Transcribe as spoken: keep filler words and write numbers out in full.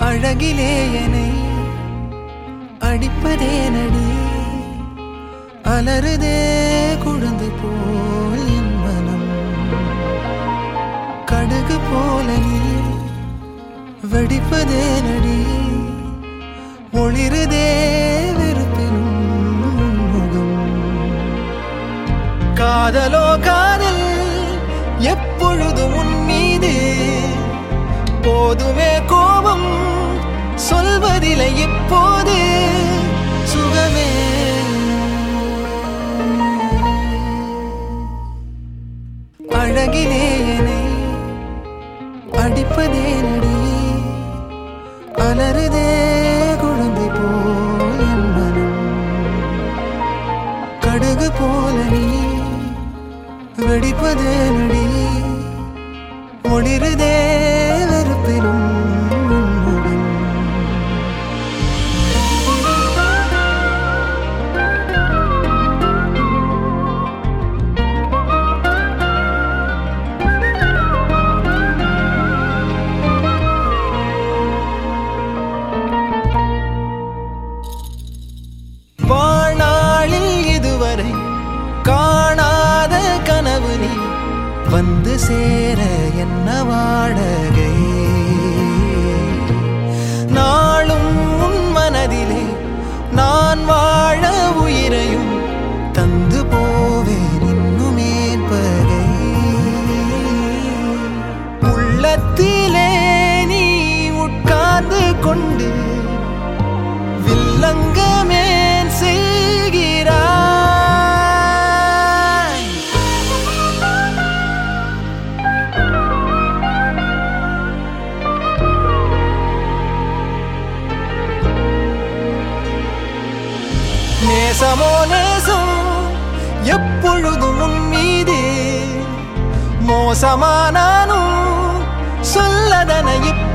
அழகிலே என்னை அடிப்பதே நடி அலறுதே குழந்தை போல் என் மனம் கடுகு போல நீ வெடிப்பதே நடி ஒளிருதே வெறுப்பினும் முகம் காதலோ காதல் எப்பொழுதும் உன் மீது போதுமே கோபம் சொல்வதில்லை இப்போது சுகமே அழகிலே என்னை அடிப்பதே நடி அலறுதே குழந்தை போல் என் மனம் கடுகு போல நீ வெடிப்பதே நடி ஒளிருதே வெறுப்பினும் முகம் வாழ்நாளில் இதுவரை காணாத கனவு நீ வந்து சேர என்ன வாடகை நாளும் உன் மனதிலே நான் வாழ உயிரையும் தந்து போவேன் இன்னுமேன் பகை உள்ளத்திலே நீ உட்கார்ந்து கொண்டு வில்லங்கமேன் செய்கிறாய் நேசமோ நேசம் எப்பொழுதும் உன் மீது மோசமானானும் சொல்லதன